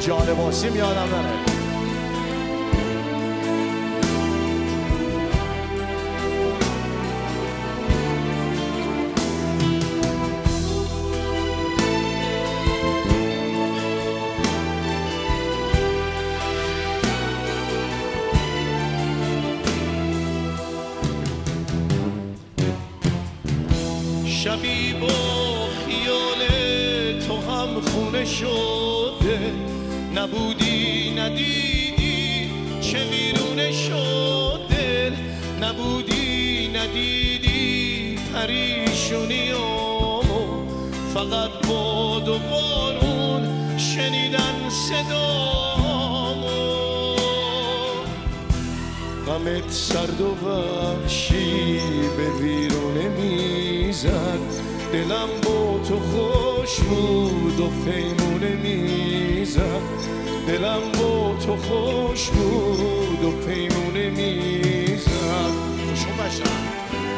جالباسی میادم نره. شبی با خیال تو هم خونه شده، نبودی ندیدی چه ویرونه شده، نبودی ندیدی پریشونیامو، فقط باد و بارون شنیدن صدامو. غمت سرد و وحشی به ویرونه میزد، دلم با تو خوش بود و پیمونه میزد، دلم با تو خوش بود و پیمونه میزد. خوشون باشم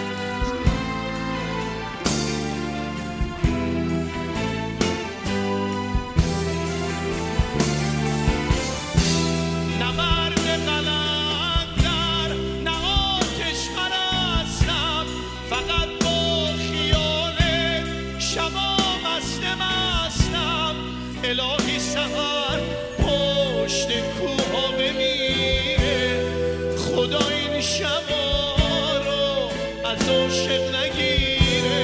الهی سحر پشت کوها بمیره، خدا این شبا رو از عاشق نگیره.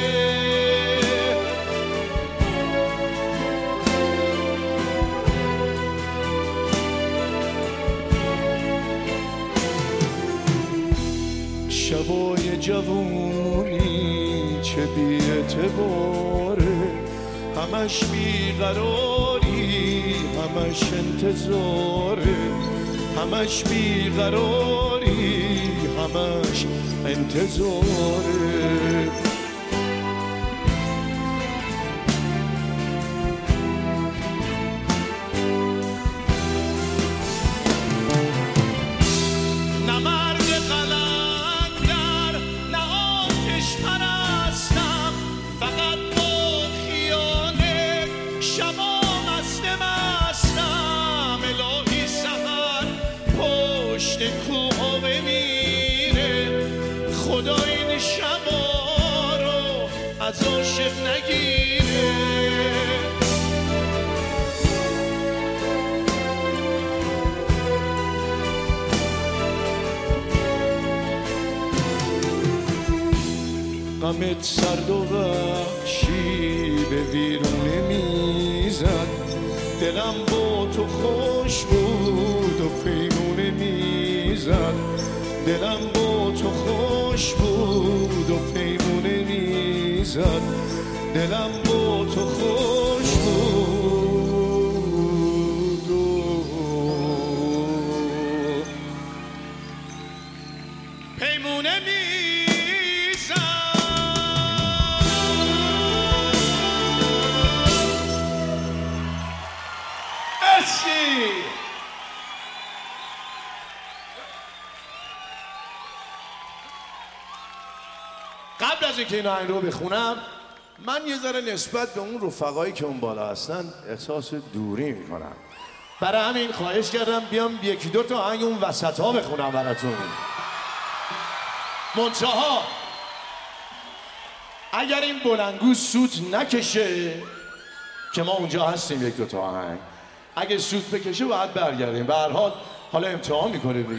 شبای جوونی چه بی‌اعتباره، همش بیقراری همش انتظاره، همش بیقراری همش انتظاره. نه مرد قلندر نه آتش پرستم، فقط با خیال شبا مستم. الهی سحر پشت کوها بمیره، خدا این شبا رو از عاشق نگیره. غمت سرد و وحشی به ویرونه میزد، دلم با تو خوش بود و پیمونه میزد، دلم با تو خوش بود و پیمونه میزد، دلم با تو خوش بود و پیمونه میزد. قبل از اینکه این آهنگ رو بخونم، من یه ذره نسبت به اون رفقایی که اون بالا هستن احساس دوری میکنم. برای همین خواهش کردم بیام یکی دو تا آهنگ اون وسط ها بخونم براتون. منتها اگر این بلنگو سوت نکشه که ما اونجا هستیم یک دو تا آهنگ، اگه سوت بکشه باید برگردیم. به هر حال حالا امتحان میکنیم.